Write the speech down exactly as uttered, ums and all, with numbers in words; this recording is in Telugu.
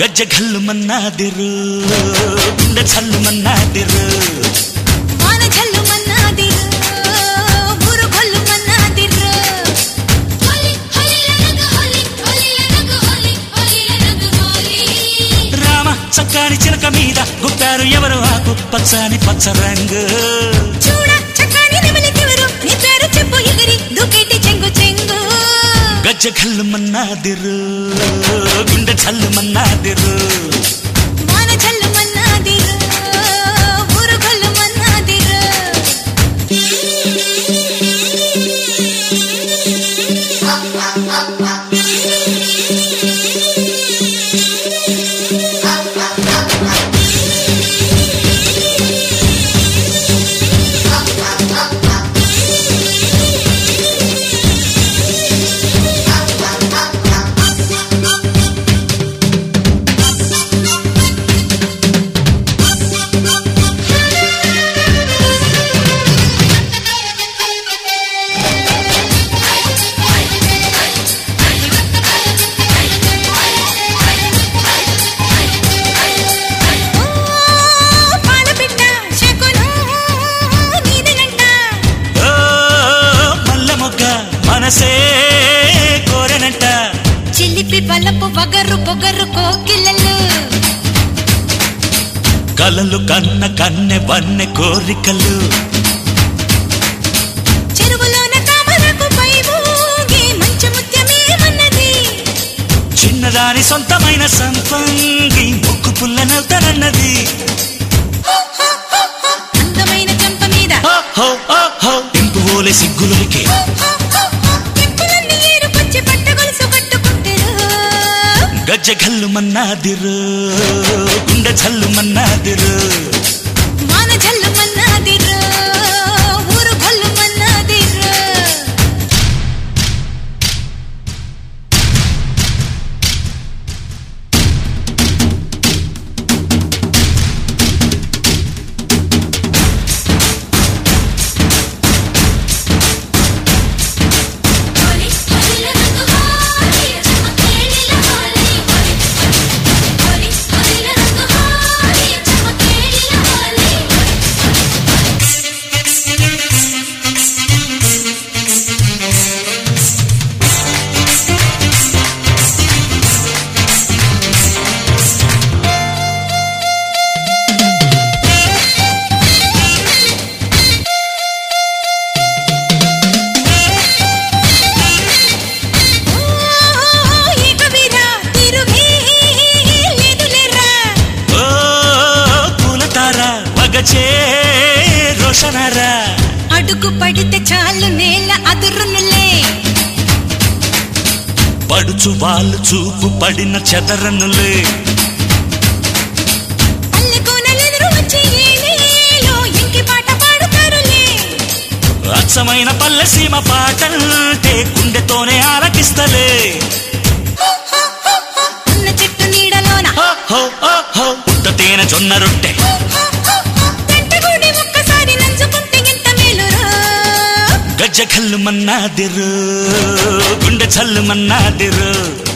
గజ్జె ఘల్లు మన్నాదిరు గుండె చల్లు మన్నాదిరు వాన ఝల్లు మన్నాదిరు ఊరు గొల్లు మన్నాదిరు హోలీ హోలీ రంగు హోలీ హోలీ రంగు హోలీ హోలీ రంగు హోలీ రామ చక్కని చిలక మీద గుప్పారు ఎవరు ఆకు పచ్చని పచ్చ రంగు చూడ చక్కని నెమలికెవరు నీ పేరు చెప్పు ఎగిరి దుకేటి చెంగు చెంగు గజ్జె ఘల్లు మన్నాదిరు గుండె చల్లు మన్నాదిరు వాన ఝల్లు మన్నాదిరు ఊరు గొల్లు మన్నాదిరు కోరనంట చిలిపి బలపు వగరు పొగరు కోకిలలు కలలు కన్న కన్నె వన్నె కోరికలు చెరువులోన తామరకు పై ఊగి మంచు ముత్యమేమన్నది చిన్నదాని సొంతమైన సంపంగి ముక్కు పుల్లనవుతానన్నది అందమైన చెంప మీద ఇంపు ఓలే సిగ్గులకి గజ్జె ఘల్లు మన్నాదిరు గుండె చల్లు మన్నాదిరు వాన ఝల్లు మన్నాదిరు ఊరు గొల్లు మన్నాదిరు అడుగు పడితే చాలు నేల అదురునులే పడుచు వాళ్ళు చూపు పడిన చెదరనులే అల్లెకోనలెదురు వచ్చి ఏలేలో ఇంకి పాట పాడుతారులే అచ్చమైన పల్లె సీమ పాటంటే గుండెతోనే ఆలకిస్తలే ఉన్న చెట్టు నీడలోన పుట్ట తేనె జొన్న రొట్టె గజ్జె ఘల్లు మన్నాదిరు గుండె చల్లు మన్నాదిరు